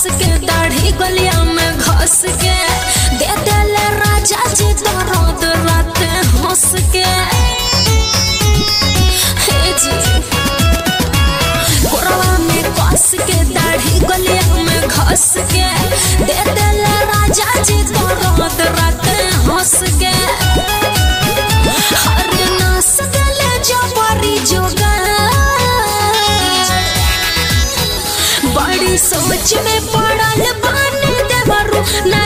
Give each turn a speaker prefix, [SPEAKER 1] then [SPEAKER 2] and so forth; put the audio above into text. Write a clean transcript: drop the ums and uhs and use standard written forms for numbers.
[SPEAKER 1] के दाढ़ी गलिया में घस के दे देले राजा जी दर्द रात हंस के हे जी कोरवा में कस के दाढ़ी गलिया में घस के दे देले राजा जी दर्द रात हंस के हर नास गले जबरी जोगा बड़ी सोच में पड़ल बान देवरू।